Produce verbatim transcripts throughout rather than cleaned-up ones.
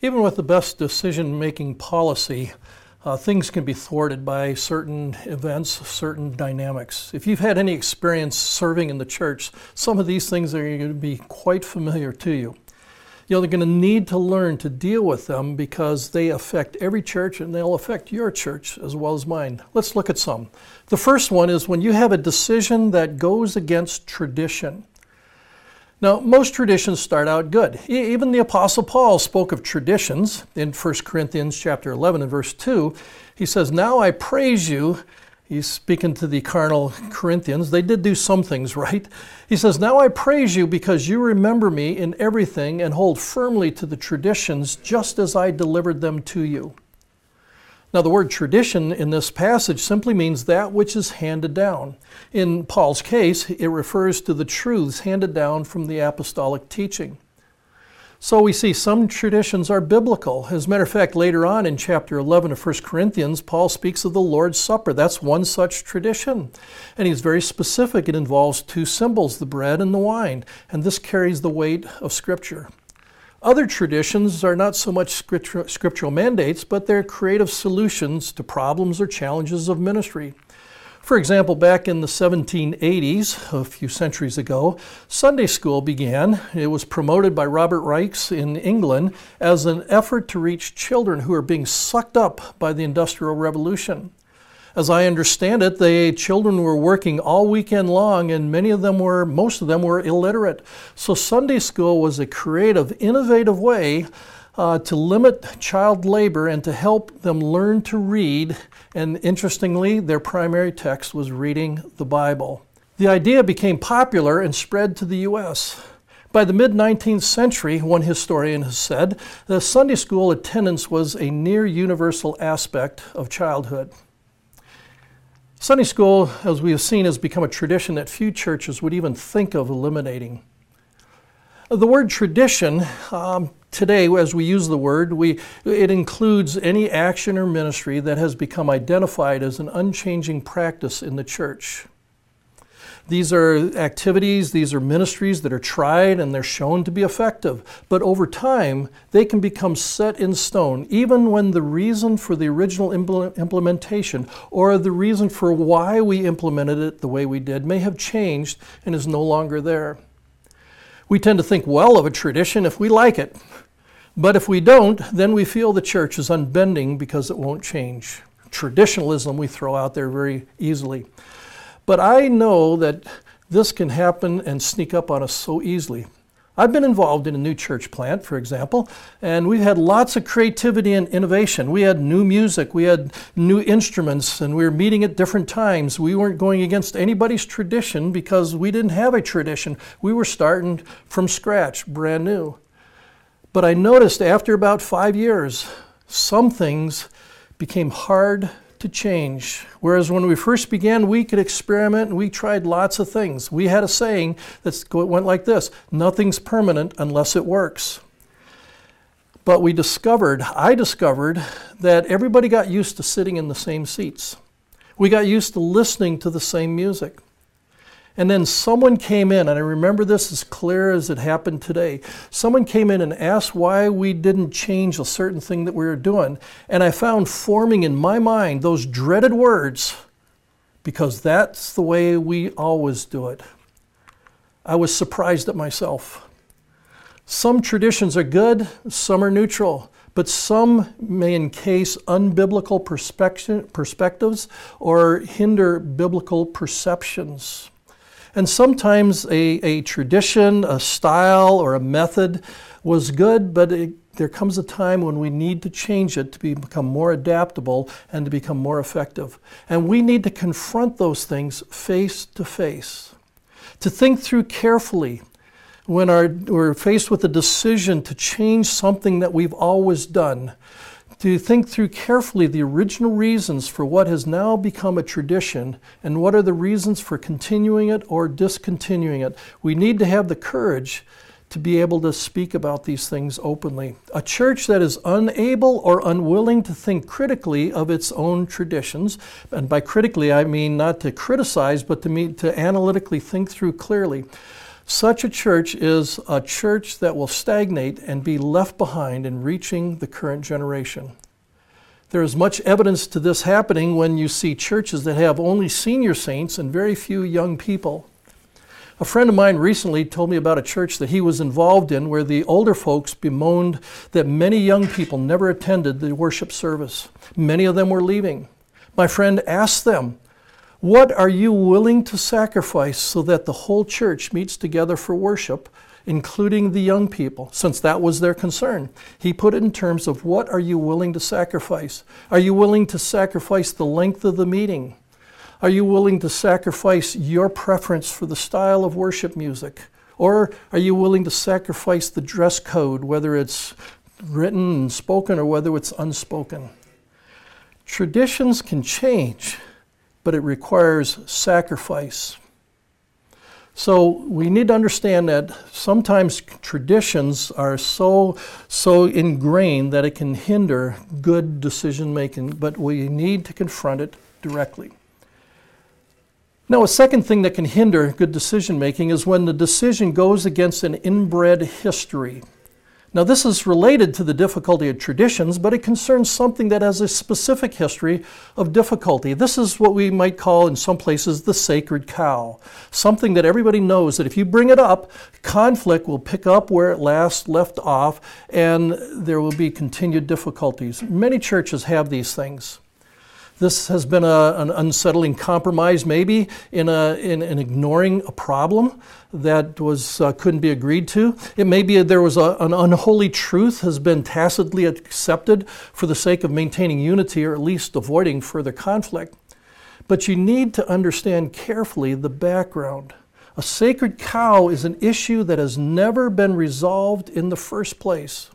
Even with the best decision-making policy, uh, things can be thwarted by certain events, certain dynamics. If you've had any experience serving in the church, some of these things are going to be quite familiar to you. You know, they're going to need to learn to deal with them because they affect every church and they'll affect your church as well as mine. Let's look at some. The first one is when you have a decision that goes against tradition. Now, most traditions start out good. Even the Apostle Paul spoke of traditions in First Corinthians chapter eleven and verse two. He says, "Now I praise you." He's speaking to the carnal Corinthians. They did do some things right. He says, "Now I praise you because you remember me in everything and hold firmly to the traditions just as I delivered them to you." Now, the word tradition in this passage simply means that which is handed down. In Paul's case, it refers to the truths handed down from the apostolic teaching. So we see some traditions are biblical. As a matter of fact, later on in chapter eleven of First Corinthians, Paul speaks of the Lord's Supper. That's one such tradition. And he's very specific. It involves two symbols, the bread and the wine. And this carries the weight of Scripture. Other traditions are not so much scriptural mandates, but they're creative solutions to problems or challenges of ministry. For example, back in the seventeen eighties, a few centuries ago, Sunday school began. It was promoted by Robert Raikes in England as an effort to reach children who are being sucked up by the Industrial Revolution. As I understand it, the children were working all weekend long, and many of them were, most of them were illiterate. So Sunday school was a creative, innovative way uh, to limit child labor and to help them learn to read. And interestingly, their primary text was reading the Bible. The idea became popular and spread to the U S By the mid-nineteenth century, one historian has said, the Sunday school attendance was a near universal aspect of childhood. Sunday school, as we have seen, has become a tradition that few churches would even think of eliminating. The word tradition, um, today as we use the word, we, it includes any action or ministry that has become identified as an unchanging practice in the church. These are activities, these are ministries that are tried and they're shown to be effective. But over time, they can become set in stone, even when the reason for the original impl- implementation or the reason for why we implemented it the way we did may have changed and is no longer there. We tend to think well of a tradition if we like it. But if we don't, then we feel the church is unbending because it won't change. Traditionalism we throw out there very easily. But I know that this can happen and sneak up on us so easily. I've been involved in a new church plant, for example, and we've had lots of creativity and innovation. We had new music, we had new instruments, and we were meeting at different times. We weren't going against anybody's tradition because we didn't have a tradition. We were starting from scratch, brand new. But I noticed after about five years, some things became hard to change. Whereas when we first began, we could experiment and we tried lots of things. We had a saying that went like this: nothing's permanent unless it works. But we discovered, I discovered, that everybody got used to sitting in the same seats. We got used to listening to the same music. And then someone came in, and I remember this as clear as it happened today. Someone came in and asked why we didn't change a certain thing that we were doing. And I found forming in my mind those dreaded words, because that's the way we always do it. I was surprised at myself. Some traditions are good, some are neutral, but some may encase unbiblical perspective, perspectives or hinder biblical perceptions. And sometimes a, a tradition, a style, or a method was good, but it, there comes a time when we need to change it to be, become more adaptable and to become more effective. And we need to confront those things face to face, to think through carefully when our, we're faced with a decision to change something that we've always done, to think through carefully the original reasons for what has now become a tradition and what are the reasons for continuing it or discontinuing it. We need to have the courage to be able to speak about these things openly. A church that is unable or unwilling to think critically of its own traditions, and by critically I mean not to criticize, but to, mean, to analytically think through clearly. Such a church is a church that will stagnate and be left behind in reaching the current generation. There is much evidence to this happening when you see churches that have only senior saints and very few young people. A friend of mine recently told me about a church that he was involved in where the older folks bemoaned that many young people never attended the worship service. Many of them were leaving. My friend asked them, "What are you willing to sacrifice so that the whole church meets together for worship, including the young people?" Since that was their concern. He put it in terms of, what are you willing to sacrifice? Are you willing to sacrifice the length of the meeting? Are you willing to sacrifice your preference for the style of worship music? Or are you willing to sacrifice the dress code, whether it's written and spoken or whether it's unspoken? Traditions can change, but it requires sacrifice. So we need to understand that sometimes traditions are so, so ingrained that it can hinder good decision making, but we need to confront it directly. Now, a second thing that can hinder good decision making is when the decision goes against an inbred history. Now, this is related to the difficulty of traditions, but it concerns something that has a specific history of difficulty. This is what we might call in some places the sacred cow, something that everybody knows that if you bring it up, conflict will pick up where it last left off, and there will be continued difficulties. Many churches have these things. This has been a, an unsettling compromise, maybe, in, a, in, in ignoring a problem that was uh, couldn't be agreed to. It may be there was a, an unholy truth has been tacitly accepted for the sake of maintaining unity or at least avoiding further conflict. But you need to understand carefully the background. A sacred cow is an issue that has never been resolved in the first place.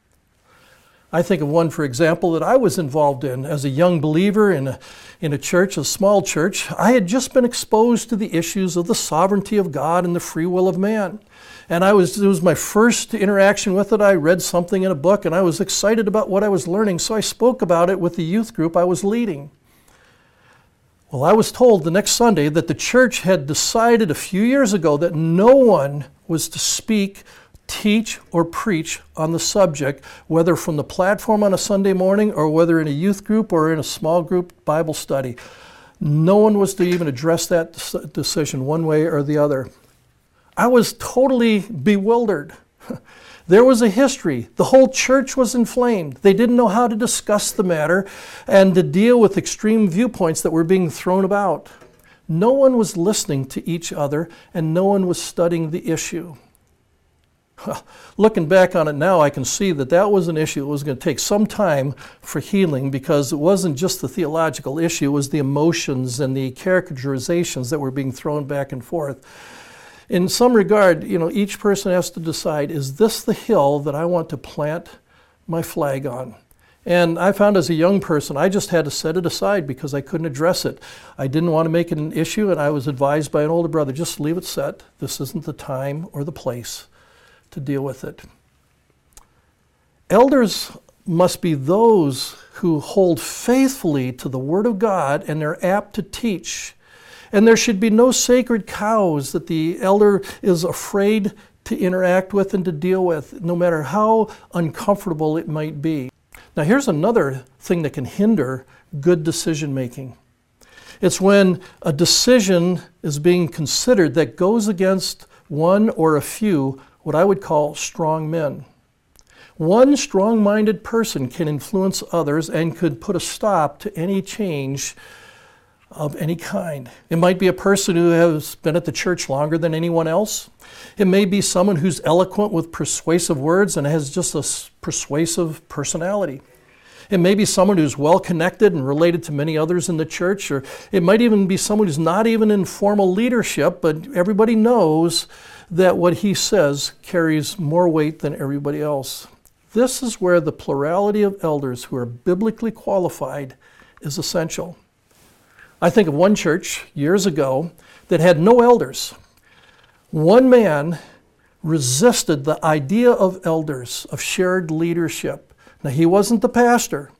I think of one, for example, that I was involved in as a young believer in a, in a church, a small church. I had just been exposed to the issues of the sovereignty of God and the free will of man. And I was, it was my first interaction with it. I read something in a book and I was excited about what I was learning, so I spoke about it with the youth group I was leading. Well, I was told the next Sunday that the church had decided a few years ago that no one was to speak, teach, or preach on the subject, whether from the platform on a Sunday morning or whether in a youth group or in a small group Bible study. No one was to even address that decision one way or the other. I was totally bewildered. There was a history. The whole church was inflamed. They didn't know how to discuss the matter and to deal with extreme viewpoints that were being thrown about. No one was listening to each other and no one was studying the issue. Looking back on it now, I can see that that was an issue. It was going to take some time for healing because it wasn't just the theological issue, it was the emotions and the characterizations that were being thrown back and forth. In some regard, you know, each person has to decide, is this the hill that I want to plant my flag on? And I found as a young person, I just had to set it aside because I couldn't address it. I didn't want to make it an issue, and I was advised by an older brother, just leave it set. This isn't the time or the place to deal with it. Elders must be those who hold faithfully to the Word of God and they're apt to teach. And there should be no sacred cows that the elder is afraid to interact with and to deal with, no matter how uncomfortable it might be. Now here's another thing that can hinder good decision making. It's when a decision is being considered that goes against one or a few what I would call strong men. One strong-minded person can influence others and could put a stop to any change of any kind. It might be a person who has been at the church longer than anyone else. It may be someone who's eloquent with persuasive words and has just a persuasive personality. It may be someone who's well-connected and related to many others in the church, or it might even be someone who's not even in formal leadership, but everybody knows that what he says carries more weight than everybody else. This is where the plurality of elders who are biblically qualified is essential. I think of one church years ago that had no elders. One man resisted the idea of elders, of shared leadership. Now, he wasn't the pastor.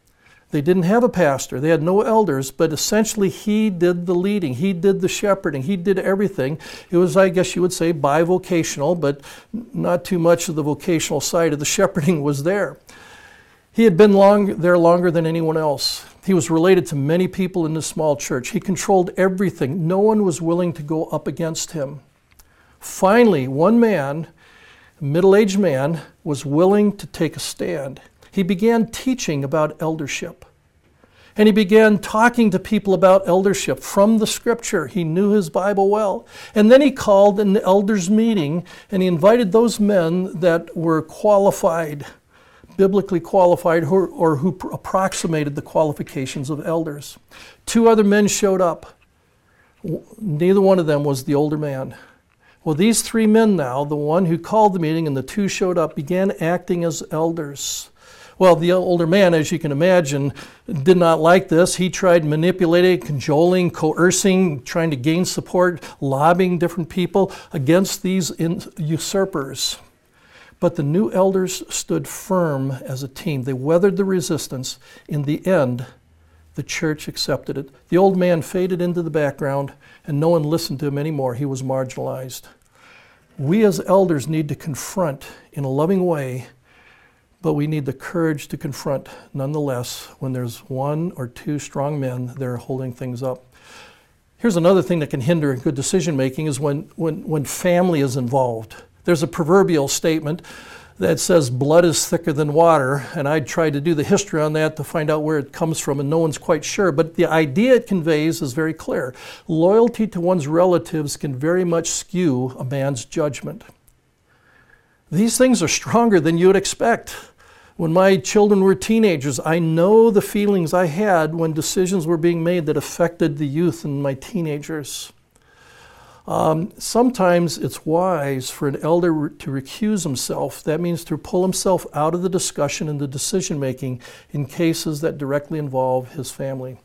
They didn't have a pastor. They had no elders, but essentially he did the leading. He did the shepherding. He did everything. It was, I guess you would say, bivocational, but not too much of the vocational side of the shepherding was there. He had been long, there longer than anyone else. He was related to many people in this small church. He controlled everything. No one was willing to go up against him. Finally, one man, a middle-aged man, was willing to take a stand. He began teaching about eldership. And he began talking to people about eldership from the Scripture. He knew his Bible well. And then he called an elders' meeting, and he invited those men that were qualified, biblically qualified, or, or who approximated the qualifications of elders. Two other men showed up. Neither one of them was the older man. Well, these three men now, the one who called the meeting and the two showed up, began acting as elders. Well, the older man, as you can imagine, did not like this. He tried manipulating, cajoling, coercing, trying to gain support, lobbying different people against these usurpers. But the new elders stood firm as a team. They weathered the resistance. In the end, the church accepted it. The old man faded into the background, and no one listened to him anymore. He was marginalized. We as elders need to confront in a loving way, but we need the courage to confront nonetheless when there's one or two strong men that are holding things up. Here's another thing that can hinder good decision making is when, when, when family is involved. There's a proverbial statement that says blood is thicker than water, and I tried to do the history on that to find out where it comes from, and no one's quite sure. But the idea it conveys is very clear. Loyalty to one's relatives can very much skew a man's judgment. These things are stronger than you would expect. When my children were teenagers, I know the feelings I had when decisions were being made that affected the youth and my teenagers. Um, sometimes it's wise for an elder to recuse himself. That means to pull himself out of the discussion and the decision making in cases that directly involve his family.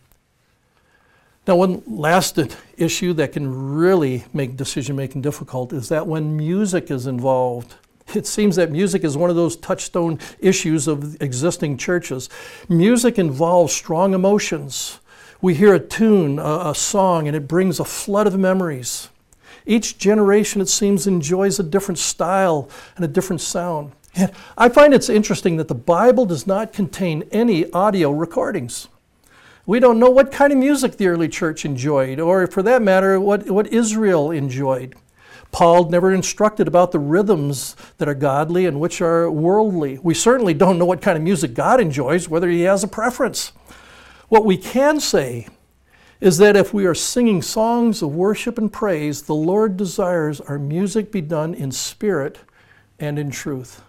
Now, one last issue that can really make decision making difficult is that when music is involved. It seems that music is one of those touchstone issues of existing churches. Music involves strong emotions. We hear a tune, a, a song, and it brings a flood of memories. Each generation, it seems, enjoys a different style and a different sound. And I find it's interesting that the Bible does not contain any audio recordings. We don't know what kind of music the early church enjoyed, or for that matter, what, what Israel enjoyed. Paul never instructed about the rhythms that are godly and which are worldly. We certainly don't know what kind of music God enjoys, whether he has a preference. What we can say is that if we are singing songs of worship and praise, the Lord desires our music be done in spirit and in truth.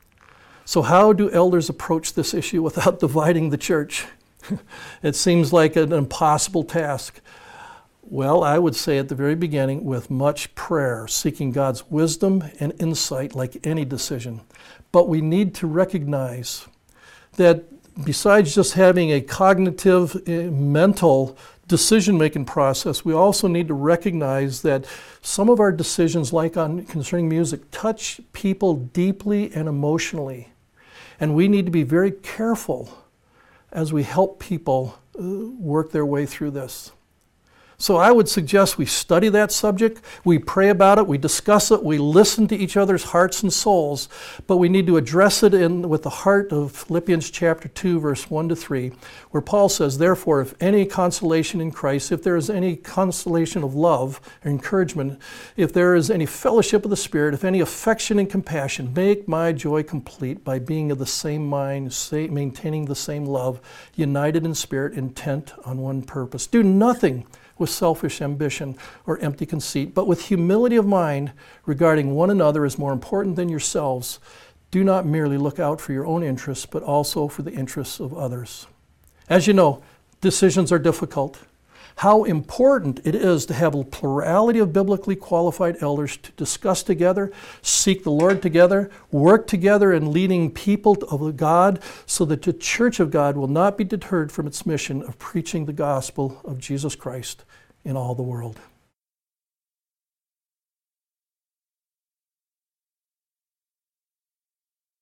So how do elders approach this issue without dividing the church? It seems like an impossible task. Well, I would say at the very beginning, with much prayer, seeking God's wisdom and insight like any decision. But we need to recognize that besides just having a cognitive, uh, mental decision-making process, we also need to recognize that some of our decisions, like on concerning music, touch people deeply and emotionally. And we need to be very careful as we help people uh, work their way through this. So I would suggest we study that subject, we pray about it, we discuss it, we listen to each other's hearts and souls, but we need to address it in with the heart of Philippians chapter two, verse one to three, where Paul says, therefore, if any consolation in Christ, if there is any consolation of love or encouragement, if there is any fellowship of the Spirit, if any affection and compassion, make my joy complete by being of the same mind, say, maintaining the same love, united in spirit, intent on one purpose. Do nothing with selfish ambition or empty conceit, but with humility of mind regarding one another as more important than yourselves. Do not merely look out for your own interests, but also for the interests of others. As you know, decisions are difficult. How important it is to have a plurality of biblically qualified elders to discuss together, seek the Lord together, work together in leading people of God so that the church of God will not be deterred from its mission of preaching the gospel of Jesus Christ in all the world.